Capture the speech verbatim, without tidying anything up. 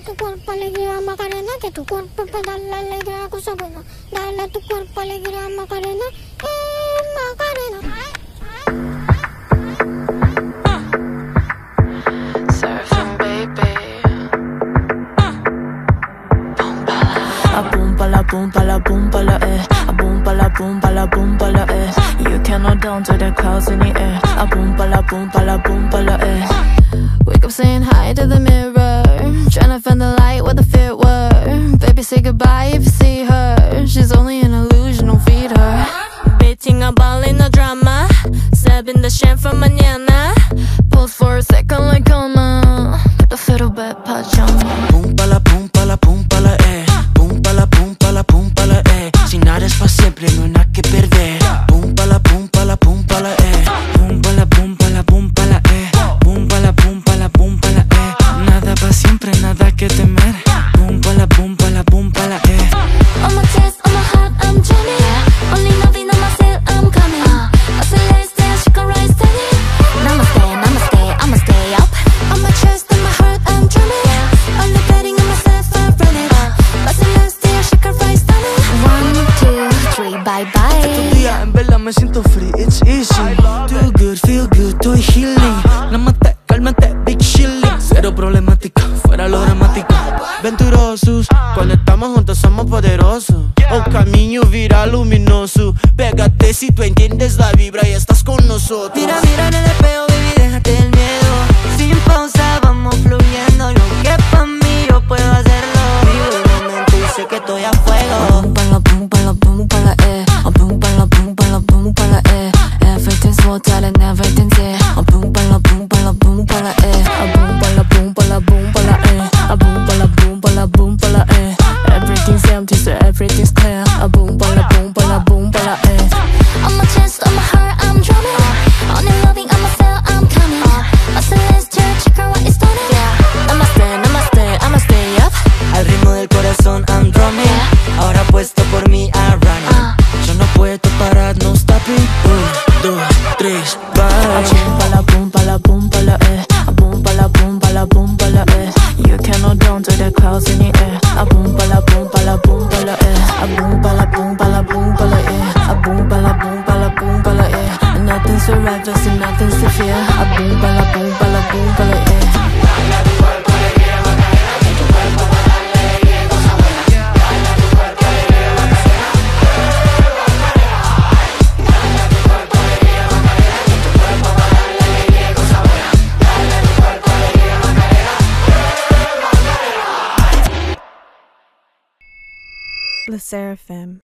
tu cuerpo alegría Macarena, que tu cuerpo para darle alegría a cosas buenas. Dale a tu cuerpo alegría Macarena, eh, Macarena. Surfing, baby. A boom pa la boom pa la boom pa la eh. A boom pa la boom pa la boom pa la eh. You cannot down to the clouds in the air. A boom pa la boom pa la boom pa la eh. Wake up saying hi to the mirror, tryna find the light where the fit were. Baby, say goodbye if you see her. She's only an illusion, don't feed her. Betting a ball in the drama, stabbing the sham for mañana. Pose for a second like coma, put the fiddle back, pajama. Boom pa la boom pa la boom pa la eh. Boom pa la boom pa la boom pa la eh. Si nada es pa' siempre, no hay nada que perder. Boom pa la boom pa la boom pa la eh. Boom pa la boom pa la boom pa la eh. Boom pa la boom pa la boom pa la eh. Nada pa' siempre, nada que temer. Boom pa la boom pa la boom pa la eh. On my chest, on my heart, I'm jamming. Only loving on myself, I'm coming. I say let's dance, you can rise steady. Namaste, namaste, I'ma stay up. On my chest, on my heart, I'm drumming. Only betting on myself, I'm running. I say let's dance, you can rise steady. One, two, three, bye bye. Estos días en verdad me siento free, it's easy. Do good, feel good, estoy healing. Namaste, cálmate, big chilling. Cero problemática, fuera lo dramático. Venturosos, cuando estamos juntos somos poderosos. Un camino viral luminoso. Pégate si tú entiendes la vibra y estás con nosotros. Mira, mira en el espejo, baby, déjate el miedo. Sin pausa, vamos fluyendo. Lo que pa' mí yo puedo hacerlo. Vivo el momento y sé que estoy a fuego. Boom pa la boom pa la boom pa la eh. A boom pa la boom pa la boom pa la eh. Everything's water and everything's air. A boom pa la boom pa la boom pa la eh. A boom pa la boom pa la boom pa la eh. A boom pa la boom pa la boom pa la eh. Everything's empty so everything's clear. A boom pa la boom pa la boom pa la eh. On my chest, on my heart, I'm drumming. Only loving on myself, I'm coming. I say let's turn, check out what it's done. Namaste, namaste, I'ma stay up. Al ritmo del corazón, I'm drumming. Ahora puesto por mí, I'm running. Yo no puedo parar, no stopping. Un, dos, tres, bye. A boom pa la boom pa la boom pa la eh. A boom pa la boom pa la boom pa la eh. You cannot down to the clouds in the air. A boom pa la boom pa la boom pa la eh. A boom pa la boom pa la boom pa la eh. A boom pa la boom pa la boom pa la eh. And nothing's forever, so nothing's to fear. A boom pa la boom pa la boom pa la eh. Le Seraphim.